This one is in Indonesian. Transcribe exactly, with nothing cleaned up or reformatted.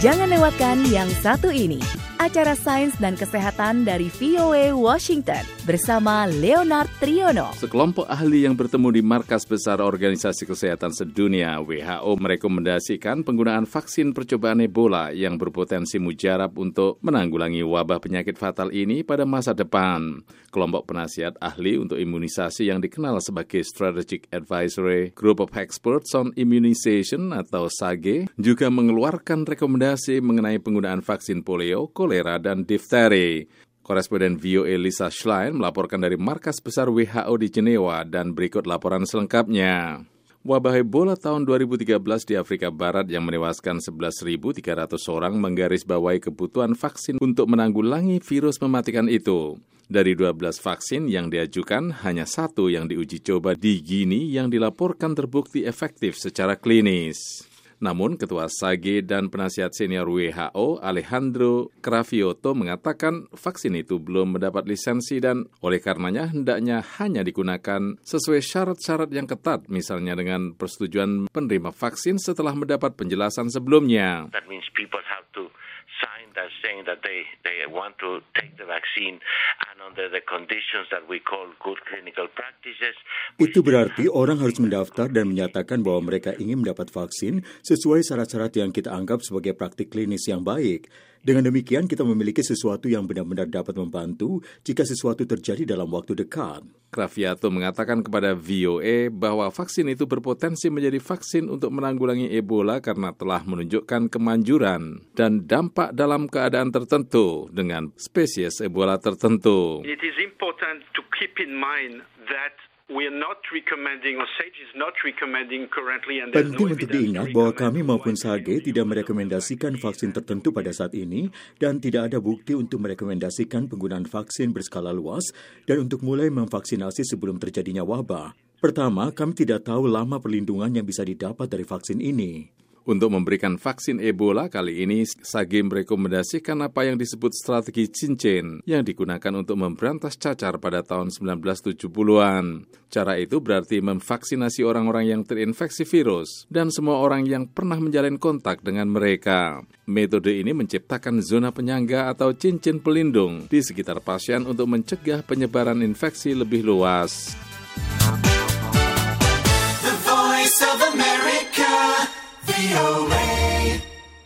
Jangan lewatkan yang satu ini, acara sains dan kesehatan dari V O A Washington bersama Leonard Triono. Sekelompok ahli yang bertemu di Markas Besar Organisasi Kesehatan Sedunia W H O merekomendasikan penggunaan vaksin percobaan Ebola yang berpotensi mujarab untuk menanggulangi wabah penyakit fatal ini pada masa depan. Kelompok penasihat ahli untuk imunisasi yang dikenal sebagai Strategic Advisory Group of Experts on Immunization atau S A G E juga mengeluarkan rekomendasi mengenai penggunaan vaksin polio, kolera, dan difteri. Koresponden V O A Lisa Schlein melaporkan dari Markas Besar W H O di Jenewa dan berikut laporan selengkapnya. Wabah Ebola tahun dua ribu tiga belas di Afrika Barat yang menewaskan sebelas ribu tiga ratus orang menggarisbawahi kebutuhan vaksin untuk menanggulangi virus mematikan itu. Dari dua belas vaksin yang diajukan, hanya satu yang diuji coba di Guinea yang dilaporkan terbukti efektif secara klinis. Namun, Ketua S A G E dan penasihat senior W H O, Alejandro Cravioto, mengatakan vaksin itu belum mendapat lisensi dan oleh karenanya hendaknya hanya digunakan sesuai syarat-syarat yang ketat, misalnya dengan persetujuan penerima vaksin setelah mendapat penjelasan sebelumnya. That means people have to sign that saying that they, they want to take the vaccine and under the conditions that we call good clinical practices. Itu berarti orang harus mendaftar dan menyatakan bahwa mereka ingin mendapat vaksin sesuai syarat-syarat yang kita anggap sebagai praktik klinis yang baik. Dengan demikian, kita memiliki sesuatu yang benar-benar dapat membantu jika sesuatu terjadi dalam waktu dekat. Cravioto mengatakan kepada V O A bahwa vaksin itu berpotensi menjadi vaksin untuk menanggulangi Ebola karena telah menunjukkan kemanjuran dan dampak dalam keadaan tertentu dengan spesies Ebola tertentu. It is important to keep in mind that we are not recommending, or S A G E is not recommending currently, and there's no Penting untuk diingat bahwa kami maupun S A G E tidak merekomendasikan vaksin tertentu pada saat ini dan tidak ada bukti untuk merekomendasikan penggunaan vaksin berskala luas dan untuk mulai memvaksinasi sebelum terjadinya wabah. Pertama, kami tidak tahu lama perlindungan yang bisa didapat dari vaksin ini. Untuk memberikan vaksin Ebola, kali ini S A G E merekomendasikan apa yang disebut strategi cincin yang digunakan untuk memberantas cacar pada tahun sembilan belas tujuh puluhan. Cara itu berarti memvaksinasi orang-orang yang terinfeksi virus dan semua orang yang pernah menjalin kontak dengan mereka. Metode ini menciptakan zona penyangga atau cincin pelindung di sekitar pasien untuk mencegah penyebaran infeksi lebih luas.